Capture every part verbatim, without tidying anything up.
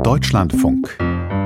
Deutschlandfunk.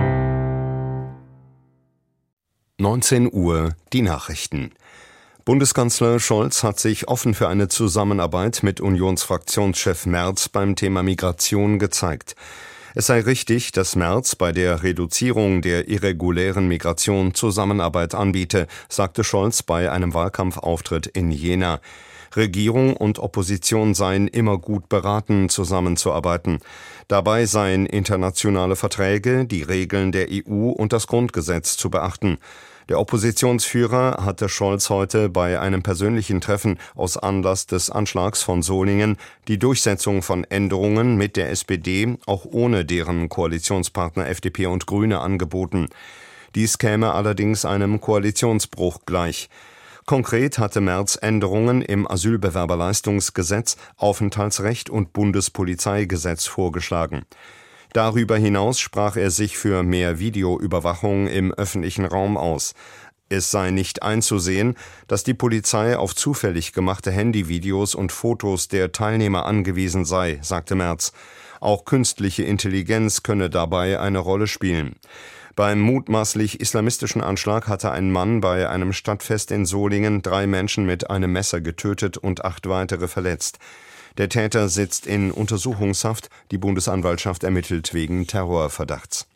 neunzehn Uhr, die Nachrichten. Bundeskanzler Scholz hat sich offen für eine Zusammenarbeit mit Unionsfraktionschef Merz beim Thema Migration gezeigt. Es sei richtig, dass Merz bei der Reduzierung der irregulären Migration Zusammenarbeit anbiete, sagte Scholz bei einem Wahlkampfauftritt in Jena. Regierung und Opposition seien immer gut beraten, zusammenzuarbeiten. Dabei seien internationale Verträge, die Regeln der E U und das Grundgesetz zu beachten. Der Oppositionsführer hatte Scholz heute bei einem persönlichen Treffen aus Anlass des Anschlags von Solingen die Durchsetzung von Änderungen mit der S P D auch ohne deren Koalitionspartner F D P und Grüne angeboten. Dies käme allerdings einem Koalitionsbruch gleich. Konkret hatte Merz Änderungen im Asylbewerberleistungsgesetz, Aufenthaltsrecht und Bundespolizeigesetz vorgeschlagen. Darüber hinaus sprach er sich für mehr Videoüberwachung im öffentlichen Raum aus. Es sei nicht einzusehen, dass die Polizei auf zufällig gemachte Handyvideos und Fotos der Teilnehmer angewiesen sei, sagte Merz. Auch künstliche Intelligenz könne dabei eine Rolle spielen. Beim mutmaßlich islamistischen Anschlag hatte ein Mann bei einem Stadtfest in Solingen drei Menschen mit einem Messer getötet und acht weitere verletzt. Der Täter sitzt in Untersuchungshaft, die Bundesanwaltschaft ermittelt wegen Terrorverdachts.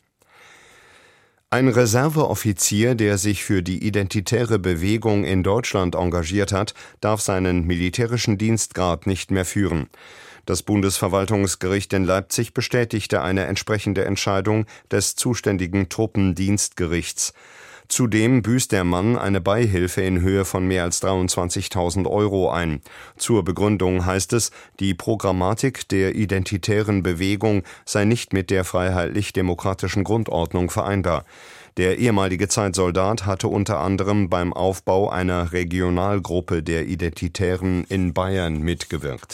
Ein Reserveoffizier, der sich für die identitäre Bewegung in Deutschland engagiert hat, darf seinen militärischen Dienstgrad nicht mehr führen. Das Bundesverwaltungsgericht in Leipzig bestätigte eine entsprechende Entscheidung des zuständigen Truppendienstgerichts. Zudem büßt der Mann eine Beihilfe in Höhe von mehr als dreiundzwanzigtausend Euro ein. Zur Begründung heißt es, die Programmatik der identitären Bewegung sei nicht mit der freiheitlich-demokratischen Grundordnung vereinbar. Der ehemalige Zeitsoldat hatte unter anderem beim Aufbau einer Regionalgruppe der Identitären in Bayern mitgewirkt.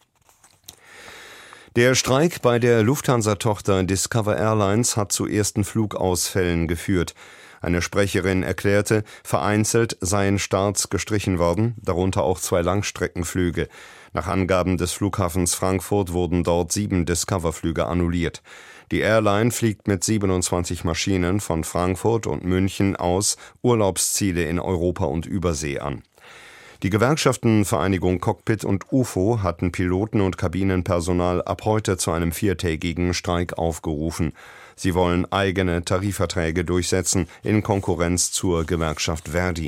Der Streik bei der Lufthansa-Tochter Discover Airlines hat zu ersten Flugausfällen geführt. Eine Sprecherin erklärte, vereinzelt seien Starts gestrichen worden, darunter auch zwei Langstreckenflüge. Nach Angaben des Flughafens Frankfurt wurden dort sieben Discover-Flüge annulliert. Die Airline fliegt mit siebenundzwanzig Maschinen von Frankfurt und München aus Urlaubsziele in Europa und Übersee an. Die Gewerkschaftenvereinigung Cockpit und U F O hatten Piloten und Kabinenpersonal ab heute zu einem viertägigen Streik aufgerufen. Sie wollen eigene Tarifverträge durchsetzen in Konkurrenz zur Gewerkschaft Verdi.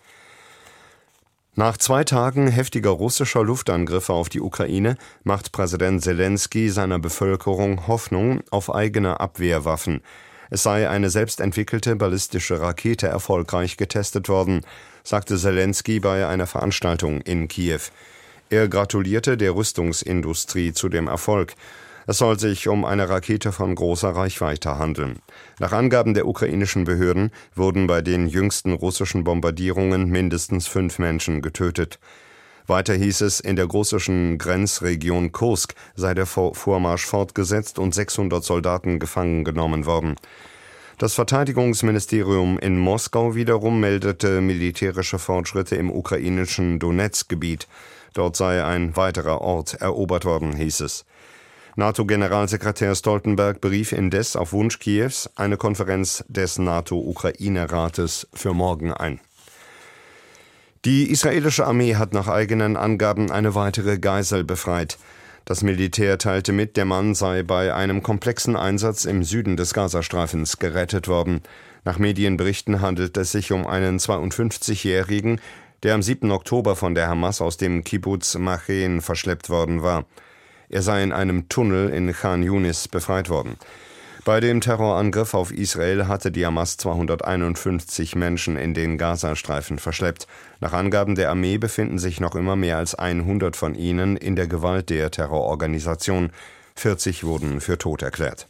Nach zwei Tagen heftiger russischer Luftangriffe auf die Ukraine macht Präsident Selenskyj seiner Bevölkerung Hoffnung auf eigene Abwehrwaffen. Es sei eine selbstentwickelte ballistische Rakete erfolgreich getestet worden, sagte Selenskyj bei einer Veranstaltung in Kiew. Er gratulierte der Rüstungsindustrie zu dem Erfolg. Es soll sich um eine Rakete von großer Reichweite handeln. Nach Angaben der ukrainischen Behörden wurden bei den jüngsten russischen Bombardierungen mindestens fünf Menschen getötet. Weiter hieß es, in der russischen Grenzregion Kursk sei der Vormarsch fortgesetzt und sechshundert Soldaten gefangen genommen worden. Das Verteidigungsministerium in Moskau wiederum meldete militärische Fortschritte im ukrainischen Donetsk-Gebiet. Dort sei ein weiterer Ort erobert worden, hieß es. NATO-Generalsekretär Stoltenberg berief indes auf Wunsch Kiews eine Konferenz des NATO-Ukraine-Rates für morgen ein. Die israelische Armee hat nach eigenen Angaben eine weitere Geisel befreit. Das Militär teilte mit, der Mann sei bei einem komplexen Einsatz im Süden des Gazastreifens gerettet worden. Nach Medienberichten handelt es sich um einen zweiundfünfzigjährigen, der am siebten Oktober von der Hamas aus dem Kibbuz Machen verschleppt worden war. Er sei in einem Tunnel in Khan Yunis befreit worden. Bei dem Terrorangriff auf Israel hatte die Hamas zweihunderteinundfünfzig Menschen in den Gazastreifen verschleppt. Nach Angaben der Armee befinden sich noch immer mehr als hundert von ihnen in der Gewalt der Terrororganisation. vierzig wurden für tot erklärt.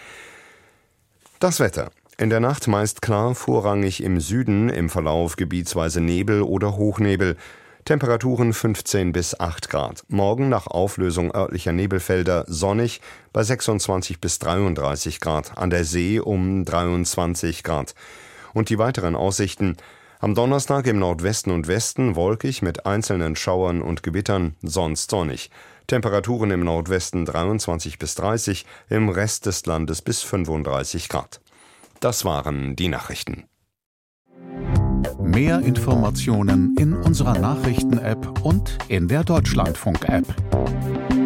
Das Wetter. In der Nacht meist klar, vorrangig im Süden, im Verlauf gebietsweise Nebel oder Hochnebel. Temperaturen fünfzehn bis acht Grad. Morgen nach Auflösung örtlicher Nebelfelder sonnig bei sechsundzwanzig bis dreiunddreißig Grad. An der See um dreiundzwanzig Grad. Und die weiteren Aussichten. Am Donnerstag im Nordwesten und Westen wolkig mit einzelnen Schauern und Gewittern, sonst sonnig. Temperaturen im Nordwesten dreiundzwanzig bis dreißig, im Rest des Landes bis fünfunddreißig Grad. Das waren die Nachrichten. Mehr Informationen in unserer Nachrichten-App und in der Deutschlandfunk-App.